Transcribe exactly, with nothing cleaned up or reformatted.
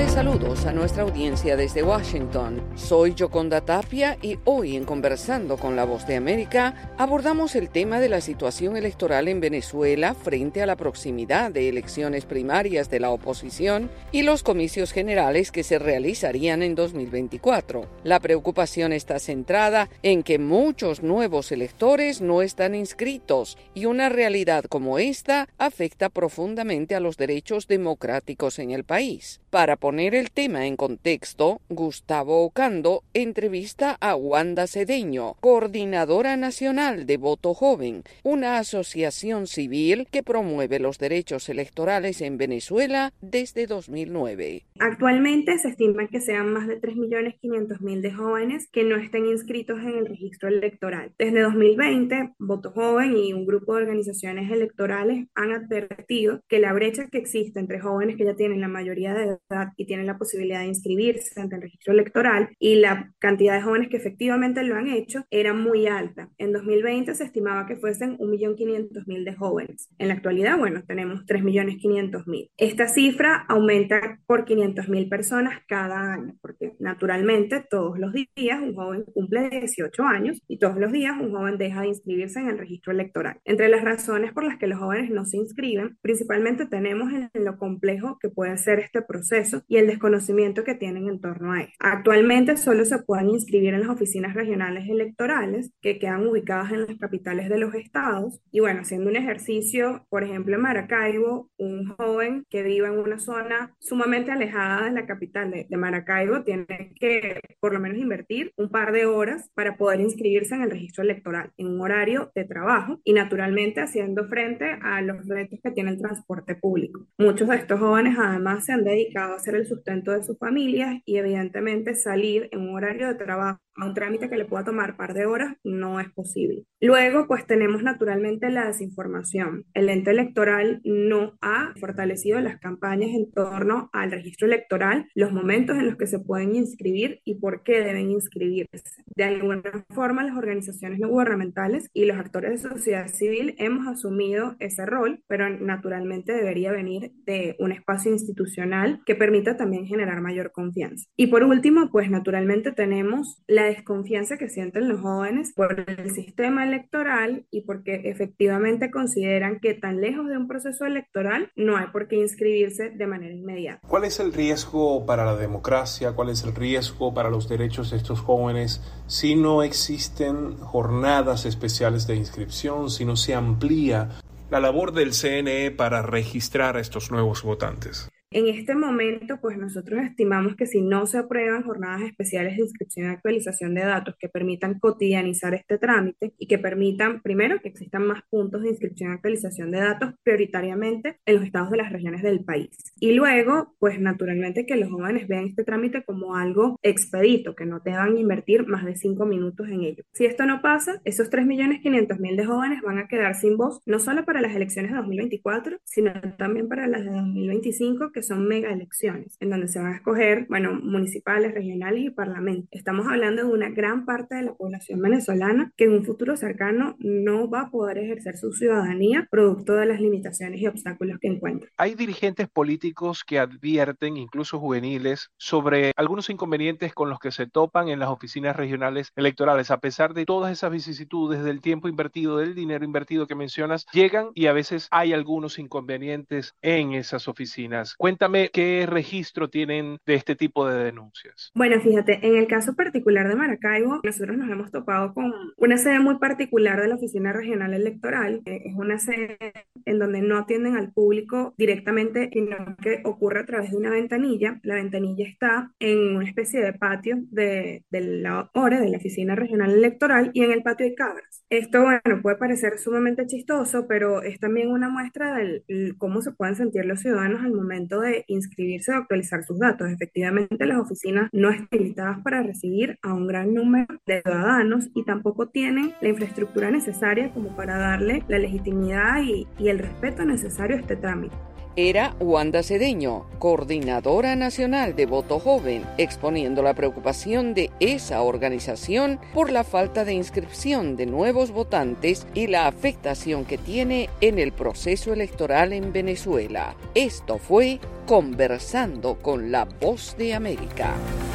Cordiales saludos a nuestra audiencia desde Washington. Soy Yoconda Tapia y hoy en Conversando con la Voz de América abordamos el tema de la situación electoral en Venezuela frente a la proximidad de elecciones primarias de la oposición y los comicios generales que se realizarían en dos mil veinticuatro. La preocupación está centrada en que muchos nuevos electores no están inscritos y una realidad como esta afecta profundamente a los derechos democráticos en el país. Para poner el tema en contexto, Gustavo Ocando entrevista a Wanda Cedeño, coordinadora nacional de Voto Joven, una asociación civil que promueve los derechos electorales en Venezuela desde dos mil nueve. Actualmente se estima que sean más de tres millones quinientos mil de jóvenes que no estén inscritos en el registro electoral. Desde dos mil veinte, Voto Joven y un grupo de organizaciones electorales han advertido que la brecha que existe entre jóvenes que ya tienen la mayoría de edad y tienen la posibilidad de inscribirse ante el registro electoral y la cantidad de jóvenes que efectivamente lo han hecho era muy alta. En dos mil veinte se estimaba que fuesen un millón quinientos mil de jóvenes. En la actualidad, bueno, tenemos tres millones quinientos mil. Esta cifra aumenta por quinientas mil personas cada año, porque naturalmente todos los días un joven cumple dieciocho años y todos los días un joven deja de inscribirse en el registro electoral. Entre las razones por las que los jóvenes no se inscriben, principalmente tenemos en lo complejo que puede ser este proceso y el desconocimiento que tienen en torno a él. Actualmente solo se pueden inscribir en las oficinas regionales electorales que quedan ubicadas en las capitales de los estados y bueno, haciendo un ejercicio, por ejemplo en Maracaibo, un joven que viva en una zona sumamente alejada de la capital de, de Maracaibo tiene que por lo menos invertir un par de horas para poder inscribirse en el registro electoral en un horario de trabajo y naturalmente haciendo frente a los retos que tiene el transporte público. Muchos de estos jóvenes además se han dedicado a hacer el sustento de sus familias y evidentemente salir en un horario de trabajo a un trámite que le pueda tomar un par de horas no es posible. Luego, pues tenemos naturalmente la desinformación. El ente electoral no ha fortalecido las campañas en torno al registro electoral, los momentos en los que se pueden inscribir y por qué deben inscribirse. De alguna forma, las organizaciones no gubernamentales y los actores de sociedad civil hemos asumido ese rol, pero naturalmente debería venir de un espacio institucional que permita también generar mayor confianza. Y por último, pues naturalmente tenemos la desconfianza que sienten los jóvenes por el sistema electoral y porque efectivamente consideran que tan lejos de un proceso electoral no hay por qué inscribirse de manera inmediata. ¿Cuál es el riesgo para la democracia? ¿Cuál es el riesgo para los derechos de estos jóvenes si no existen jornadas especiales de inscripción, si no se amplía la labor del C N E para registrar a estos nuevos votantes? En este momento, pues nosotros estimamos que si no se aprueban jornadas especiales de inscripción y actualización de datos que permitan cotidianizar este trámite y que permitan, primero, que existan más puntos de inscripción y actualización de datos prioritariamente en los estados de las regiones del país. Y luego, pues naturalmente que los jóvenes vean este trámite como algo expedito, que no deban invertir más de cinco minutos en ello. Si esto no pasa, esos tres millones quinientos mil de jóvenes van a quedar sin voz, no solo para las elecciones de dos mil veinticuatro, sino también para las de dos mil veinticinco, que son mega elecciones, en donde se van a escoger, bueno, municipales, regionales y parlamentos. Estamos hablando de una gran parte de la población venezolana que en un futuro cercano no va a poder ejercer su ciudadanía producto de las limitaciones y obstáculos que encuentra. Hay dirigentes políticos que advierten, incluso juveniles, sobre algunos inconvenientes con los que se topan en las oficinas regionales electorales. A pesar de todas esas vicisitudes, del tiempo invertido, del dinero invertido que mencionas, llegan y a veces hay algunos inconvenientes en esas oficinas. Cuéntame qué registro tienen de este tipo de denuncias. Bueno, fíjate, en el caso particular de Maracaibo, nosotros nos hemos topado con una sede muy particular de la Oficina Regional Electoral. Es una sede en donde no atienden al público directamente, sino que ocurre a través de una ventanilla. La ventanilla está en una especie de patio de, de la O R E, de la Oficina Regional Electoral, y en el patio hay cámaras. Esto, bueno, puede parecer sumamente chistoso, pero es también una muestra de cómo se pueden sentir los ciudadanos al momento de inscribirse o actualizar sus datos. Efectivamente, las oficinas no están habilitadas para recibir a un gran número de ciudadanos y tampoco tienen la infraestructura necesaria como para darle la legitimidad y, y el respeto necesario a este trámite. Era Wanda Cedeño, coordinadora nacional de Voto Joven, exponiendo la preocupación de esa organización por la falta de inscripción de nuevos votantes y la afectación que tiene en el proceso electoral en Venezuela. Esto fue Conversando con la Voz de América.